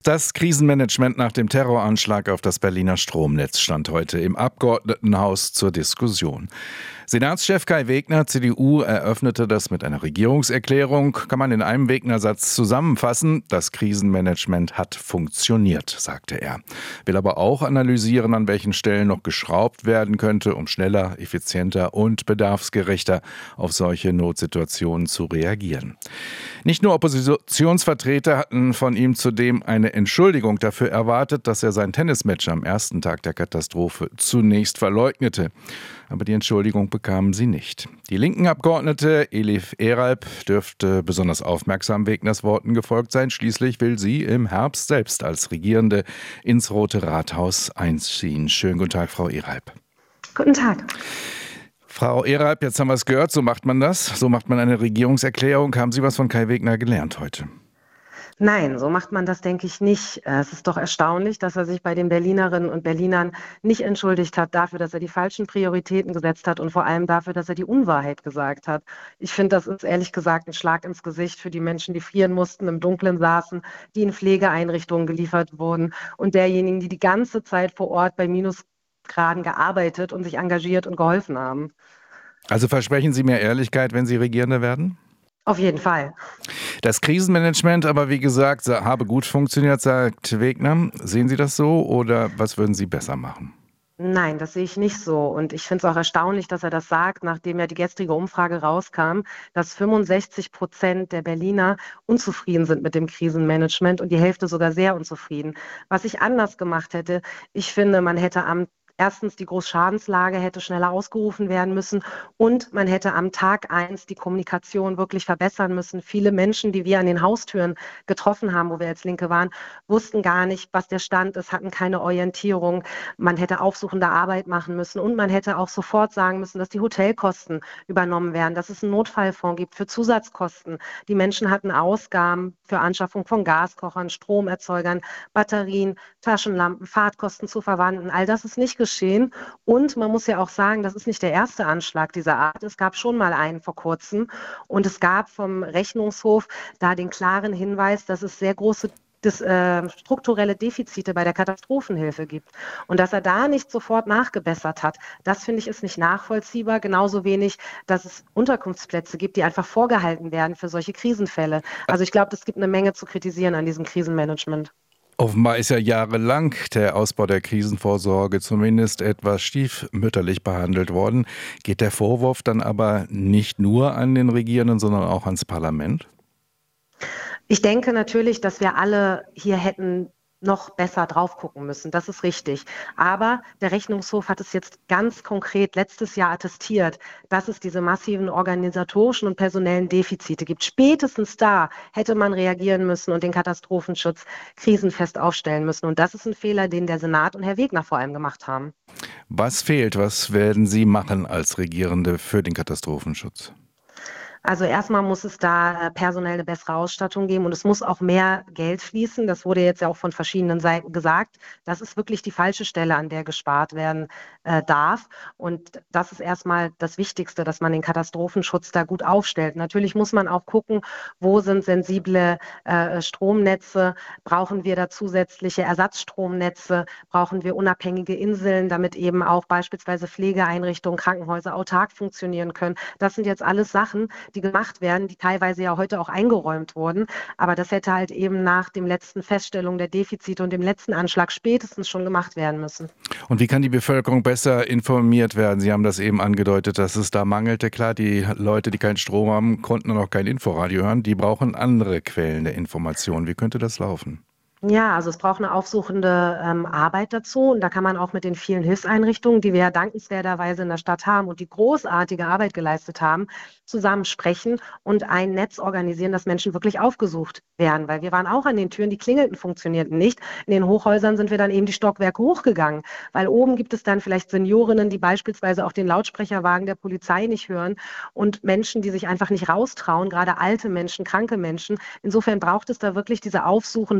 Das Krisenmanagement nach dem Terroranschlag auf das Berliner Stromnetz stand heute im Abgeordnetenhaus zur Diskussion. Senatschef Kai Wegner, CDU, eröffnete das mit einer Regierungserklärung. Kann man in einem Wegner-Satz zusammenfassen: Das Krisenmanagement hat funktioniert, sagte er. Will aber auch analysieren, an welchen Stellen noch geschraubt werden könnte, um schneller, effizienter und bedarfsgerechter auf solche Notsituationen zu reagieren. Nicht nur Oppositionsvertreter hatten von ihm zudem eine Entschuldigung dafür erwartet, dass er sein Tennismatch am ersten Tag der Katastrophe zunächst verleugnete. Aber die Entschuldigung bekamen sie nicht. Die linken Abgeordnete Elif Eralp dürfte besonders aufmerksam Wegners Worten gefolgt sein. Schließlich will sie im Herbst selbst als Regierende ins Rote Rathaus einziehen. Schönen guten Tag, Frau Eralp. Guten Tag. Frau Eralp, jetzt haben wir es gehört, so macht man das. So macht man eine Regierungserklärung. Haben Sie was von Kai Wegner gelernt heute? Nein, so macht man das, denke ich, nicht. Es ist doch erstaunlich, dass er sich bei den Berlinerinnen und Berlinern nicht entschuldigt hat dafür, dass er die falschen Prioritäten gesetzt hat und vor allem dafür, dass er die Unwahrheit gesagt hat. Ich finde, das ist ehrlich gesagt ein Schlag ins Gesicht für die Menschen, die frieren mussten, im Dunkeln saßen, die in Pflegeeinrichtungen geliefert wurden und derjenigen, die die ganze Zeit vor Ort bei Minusgraden gearbeitet und sich engagiert und geholfen haben. Also versprechen Sie mir Ehrlichkeit, wenn Sie Regierende werden? Auf jeden Fall. Das Krisenmanagement aber, wie gesagt, habe gut funktioniert, sagt Wegner. Sehen Sie das so oder was würden Sie besser machen? Nein, das sehe ich nicht so. Und ich finde es auch erstaunlich, dass er das sagt, nachdem ja die gestrige Umfrage rauskam, dass 65% der Berliner unzufrieden sind mit dem Krisenmanagement und die Hälfte sogar sehr unzufrieden. Was ich anders gemacht hätte, ich finde, man hätte erstens, die Großschadenslage hätte schneller ausgerufen werden müssen und man hätte am Tag 1 die Kommunikation wirklich verbessern müssen. Viele Menschen, die wir an den Haustüren getroffen haben, wo wir als Linke waren, wussten gar nicht, was der Stand ist, hatten keine Orientierung. Man hätte aufsuchende Arbeit machen müssen und man hätte auch sofort sagen müssen, dass die Hotelkosten übernommen werden, dass es einen Notfallfonds gibt für Zusatzkosten. Die Menschen hatten Ausgaben für Anschaffung von Gaskochern, Stromerzeugern, Batterien, Taschenlampen, Fahrtkosten zu Verwandten. All das ist nicht geschehen. Und man muss ja auch sagen, das ist nicht der erste Anschlag dieser Art. Es gab schon mal einen vor kurzem und es gab vom Rechnungshof da den klaren Hinweis, dass es sehr große strukturelle Defizite bei der Katastrophenhilfe gibt. Und dass er da nicht sofort nachgebessert hat, das finde ich ist nicht nachvollziehbar. Genauso wenig, dass es Unterkunftsplätze gibt, die einfach vorgehalten werden für solche Krisenfälle. Also ich glaube, es gibt eine Menge zu kritisieren an diesem Krisenmanagement. Offenbar ist ja jahrelang der Ausbau der Krisenvorsorge zumindest etwas stiefmütterlich behandelt worden. Geht der Vorwurf dann aber nicht nur an den Regierenden, sondern auch ans Parlament? Ich denke natürlich, dass wir alle hier hätten noch besser drauf gucken müssen. Das ist richtig. Aber der Rechnungshof hat es jetzt ganz konkret letztes Jahr attestiert, dass es diese massiven organisatorischen und personellen Defizite gibt. Spätestens da hätte man reagieren müssen und den Katastrophenschutz krisenfest aufstellen müssen. Und das ist ein Fehler, den der Senat und Herr Wegner vor allem gemacht haben. Was fehlt? Was werden Sie machen als Regierende für den Katastrophenschutz? Also erstmal muss es da personell eine bessere Ausstattung geben und es muss auch mehr Geld fließen. Das wurde jetzt ja auch von verschiedenen Seiten gesagt. Das ist wirklich die falsche Stelle, an der gespart werden darf. Und das ist erstmal das Wichtigste, dass man den Katastrophenschutz da gut aufstellt. Natürlich muss man auch gucken, wo sind sensible Stromnetze, brauchen wir da zusätzliche Ersatzstromnetze, brauchen wir unabhängige Inseln, damit eben auch beispielsweise Pflegeeinrichtungen, Krankenhäuser autark funktionieren können. Das sind jetzt alles Sachen, die gemacht werden, die teilweise ja heute auch eingeräumt wurden. Aber das hätte halt eben nach dem letzten Feststellung der Defizite und dem letzten Anschlag spätestens schon gemacht werden müssen. Und wie kann die Bevölkerung besser informiert werden? Sie haben das eben angedeutet, dass es da mangelte. Klar, die Leute, die keinen Strom haben, konnten dann auch kein Inforadio hören. Die brauchen andere Quellen der Information. Wie könnte das laufen? Ja, also es braucht eine aufsuchende Arbeit dazu und da kann man auch mit den vielen Hilfseinrichtungen, die wir ja dankenswerterweise in der Stadt haben und die großartige Arbeit geleistet haben, zusammen sprechen und ein Netz organisieren, dass Menschen wirklich aufgesucht werden, weil wir waren auch an den Türen, die klingelten, funktionierten nicht. In den Hochhäusern sind wir dann eben die Stockwerke hochgegangen, weil oben gibt es dann vielleicht Seniorinnen, die beispielsweise auch den Lautsprecherwagen der Polizei nicht hören und Menschen, die sich einfach nicht raustrauen, gerade alte Menschen, kranke Menschen. Insofern braucht es da wirklich diese aufsuchende Arbeit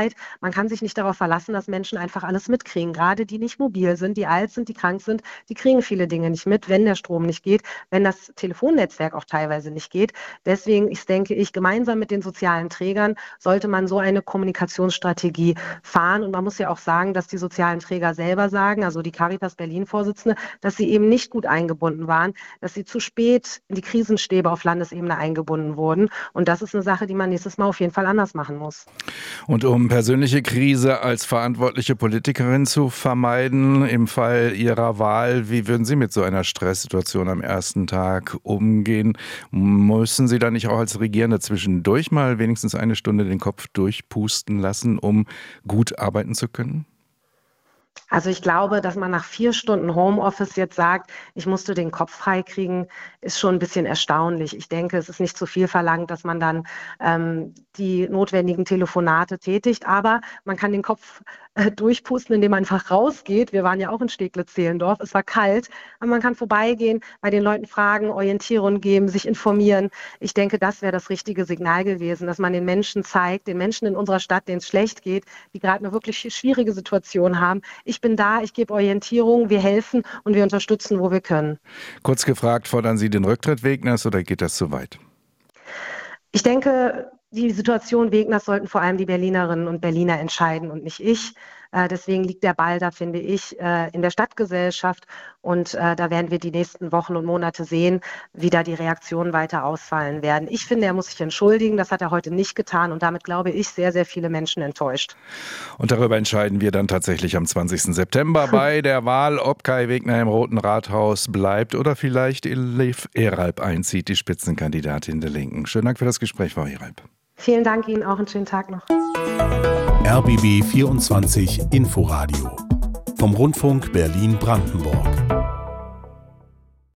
Zeit. Man kann sich nicht darauf verlassen, dass Menschen einfach alles mitkriegen. Gerade die nicht mobil sind, die alt sind, die krank sind, die kriegen viele Dinge nicht mit, wenn der Strom nicht geht, wenn das Telefonnetzwerk auch teilweise nicht geht. Deswegen denke ich, gemeinsam mit den sozialen Trägern sollte man so eine Kommunikationsstrategie fahren. Und man muss ja auch sagen, dass die sozialen Träger selber sagen, also die Caritas Berlin-Vorsitzende, dass sie eben nicht gut eingebunden waren, dass sie zu spät in die Krisenstäbe auf Landesebene eingebunden wurden. Und das ist eine Sache, die man nächstes Mal auf jeden Fall anders machen muss. Und um persönliche Krise als verantwortliche Politikerin zu vermeiden, im Fall Ihrer Wahl, wie würden Sie mit so einer Stresssituation am ersten Tag umgehen? Müssen Sie da nicht auch als Regierende zwischendurch mal wenigstens eine Stunde den Kopf durchpusten lassen, um gut arbeiten zu können? Also ich glaube, dass man nach 4 Stunden Homeoffice jetzt sagt, ich musste den Kopf frei kriegen, ist schon ein bisschen erstaunlich. Ich denke, es ist nicht zu viel verlangt, dass man dann die notwendigen Telefonate tätigt, aber man kann den Kopf durchpusten, indem man einfach rausgeht. Wir waren ja auch in Steglitz-Zehlendorf, es war kalt, aber man kann vorbeigehen, bei den Leuten fragen, Orientierung geben, sich informieren. Ich denke, das wäre das richtige Signal gewesen, dass man den Menschen zeigt, den Menschen in unserer Stadt, denen es schlecht geht, die gerade eine wirklich schwierige Situation haben. Ich bin da, ich gebe Orientierung, wir helfen und wir unterstützen, wo wir können. Kurz gefragt, fordern Sie den Rücktritt Wegners oder geht das zu weit? Ich denke, die Situation Wegners sollten vor allem die Berlinerinnen und Berliner entscheiden und nicht ich. Deswegen liegt der Ball da, finde ich, in der Stadtgesellschaft. Und da werden wir die nächsten Wochen und Monate sehen, wie da die Reaktionen weiter ausfallen werden. Ich finde, er muss sich entschuldigen. Das hat er heute nicht getan. Und damit, glaube ich, sehr, sehr viele Menschen enttäuscht. Und darüber entscheiden wir dann tatsächlich am 20. September bei der Wahl, ob Kai Wegner im Roten Rathaus bleibt oder vielleicht Elif Eralp einzieht, die Spitzenkandidatin der Linken. Schönen Dank für das Gespräch, Frau Eralp. Vielen Dank Ihnen, auch einen schönen Tag noch. RBB 24 Inforadio vom Rundfunk Berlin-Brandenburg.